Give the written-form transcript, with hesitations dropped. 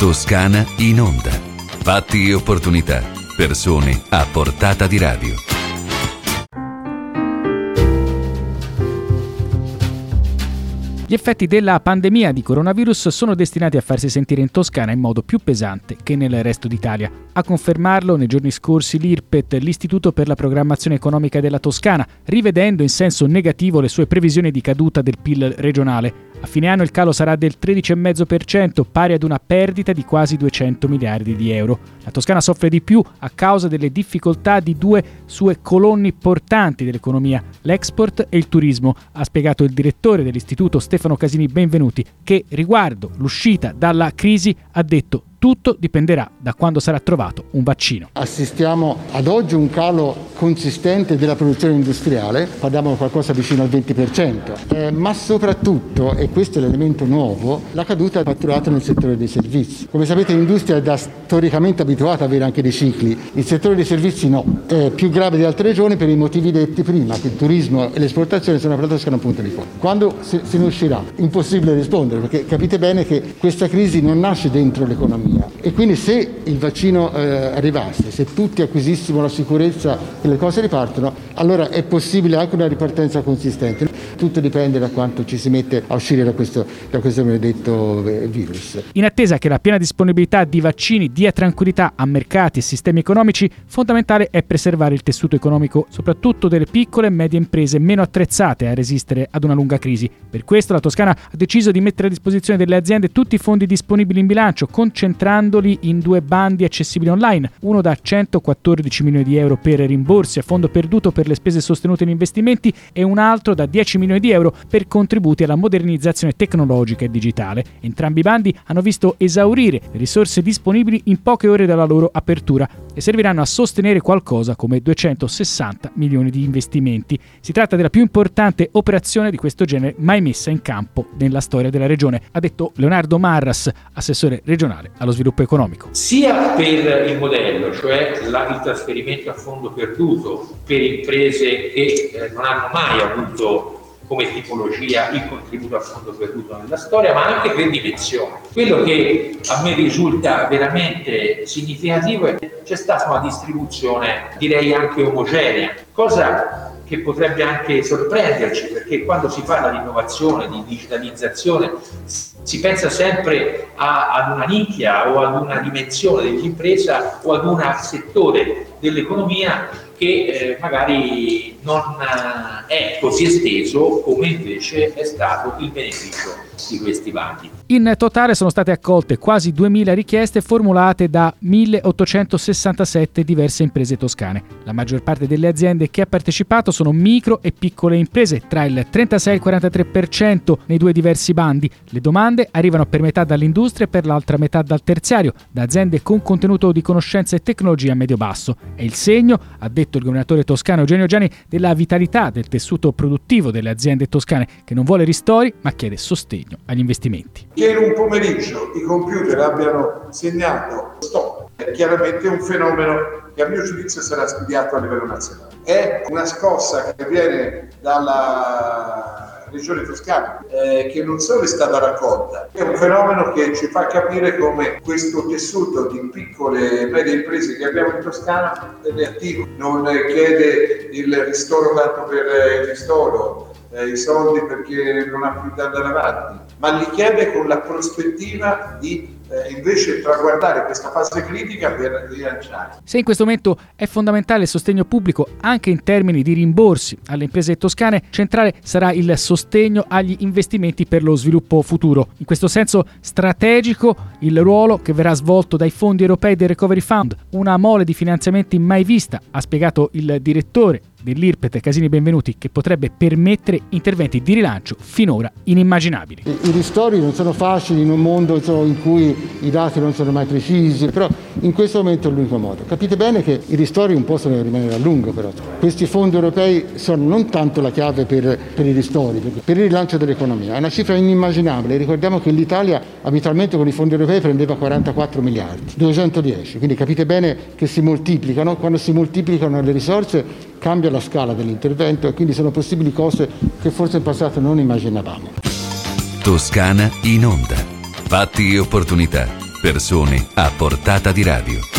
Toscana in onda. Fatti e opportunità. Persone a portata di radio. Gli effetti della pandemia di coronavirus sono destinati a farsi sentire in Toscana in modo più pesante che nel resto d'Italia. A confermarlo nei giorni scorsi l'IRPET, l'Istituto per la Programmazione Economica della Toscana, rivedendo in senso negativo le sue previsioni di caduta del PIL regionale. A fine anno il calo sarà del 13,5%, pari ad una perdita di quasi 200 miliardi di euro. La Toscana soffre di più a causa delle difficoltà di due sue colonne portanti dell'economia, l'export e il turismo, ha spiegato il direttore dell'istituto Stefano Casini Benvenuti, che riguardo l'uscita dalla crisi ha detto: tutto dipenderà da quando sarà trovato un vaccino. Assistiamo ad oggi un calo consistente della produzione industriale, parliamo di qualcosa vicino al 20%, ma soprattutto, e questo è l'elemento nuovo, la caduta del fatturato nel settore dei servizi. Come sapete l'industria è storicamente abituata ad avere anche dei cicli, il settore dei servizi no, è più grave di altre regioni per i motivi detti prima, che il turismo e l'esportazione sono per la Toscana un punto di forza. Quando se ne uscirà? Impossibile rispondere, perché capite bene che questa crisi non nasce dentro l'economia. E quindi se il vaccino arrivasse, se tutti acquisissimo la sicurezza che le cose ripartono, allora è possibile anche una ripartenza consistente. Tutto dipende da quanto ci si mette a uscire da questo maledetto virus. In attesa che la piena disponibilità di vaccini dia tranquillità a mercati e sistemi economici, fondamentale è preservare il tessuto economico, soprattutto delle piccole e medie imprese meno attrezzate a resistere ad una lunga crisi. Per questo la Toscana ha deciso di mettere a disposizione delle aziende tutti i fondi disponibili in bilancio, concentrandoli in due bandi accessibili online, uno da 114 milioni di euro per rimborsi a fondo perduto per le spese sostenute in investimenti e un altro da 10 milioni di euro per contributi alla modernizzazione tecnologica e digitale. Entrambi i bandi hanno visto esaurire le risorse disponibili in poche ore dalla loro apertura e serviranno a sostenere qualcosa come 260 milioni di investimenti. Si tratta della più importante operazione di questo genere mai messa in campo nella storia della regione, ha detto Leonardo Marras, assessore regionale allo sviluppo economico. Sia per il modello, cioè il trasferimento a fondo perduto per imprese che non hanno mai avuto come tipologia il contributo a fondo perduto nella storia, ma anche per dimensione. Quello che a me risulta veramente significativo è che c'è stata una distribuzione, direi anche omogenea, cosa che potrebbe anche sorprenderci, perché quando si parla di innovazione, di digitalizzazione, si pensa sempre ad una nicchia o ad una dimensione dell'impresa o ad un settore dell'economia che magari non è così esteso come invece è stato il beneficio di questi bandi. In totale sono state accolte quasi 2.000 richieste formulate da 1.867 diverse imprese toscane. La maggior parte delle aziende che ha partecipato sono micro e piccole imprese, tra il 36 e il 43% nei due diversi bandi. Le domande arrivano per metà dall'industria e per l'altra metà dal terziario, da aziende con contenuto di conoscenza e tecnologia medio-basso. È il segno, ha detto il governatore toscano Eugenio Giani, della vitalità del tessuto produttivo delle aziende toscane, che non vuole ristori ma chiede sostegno agli investimenti. Che in un pomeriggio i computer abbiano segnato stop è chiaramente un fenomeno che a mio giudizio sarà studiato a livello nazionale. È una scossa che viene dalla regione Toscana, che non solo è stata raccolta, è un fenomeno che ci fa capire come questo tessuto di piccole e medie imprese che abbiamo in Toscana è attivo, non chiede il ristoro tanto per il ristoro, i soldi perché non ha più da andare avanti, ma li chiede con la prospettiva di invece traguardare questa fase critica per rilanciare. Se in questo momento è fondamentale il sostegno pubblico anche in termini di rimborsi alle imprese toscane, centrale sarà il sostegno agli investimenti per lo sviluppo futuro. In questo senso strategico il ruolo che verrà svolto dai fondi europei del Recovery Fund, una mole di finanziamenti mai vista, ha spiegato il direttore dell'IRPET Casini Benvenuti, che potrebbe permettere interventi di rilancio finora inimmaginabili. I ristori non sono facili in un mondo in cui i dati non sono mai precisi, però in questo momento è l'unico modo. Capite bene che i ristori non possono rimanere a lungo, però questi fondi europei sono non tanto la chiave per i ristori, per il rilancio dell'economia. È una cifra inimmaginabile. Ricordiamo che l'Italia abitualmente con i fondi europei prendeva 44 miliardi, 210, quindi capite bene che si moltiplicano. Quando si moltiplicano le risorse cambia la scala dell'intervento e quindi sono possibili cose che forse in passato non immaginavamo. Toscana in onda. Fatti e opportunità. Persone a portata di radio.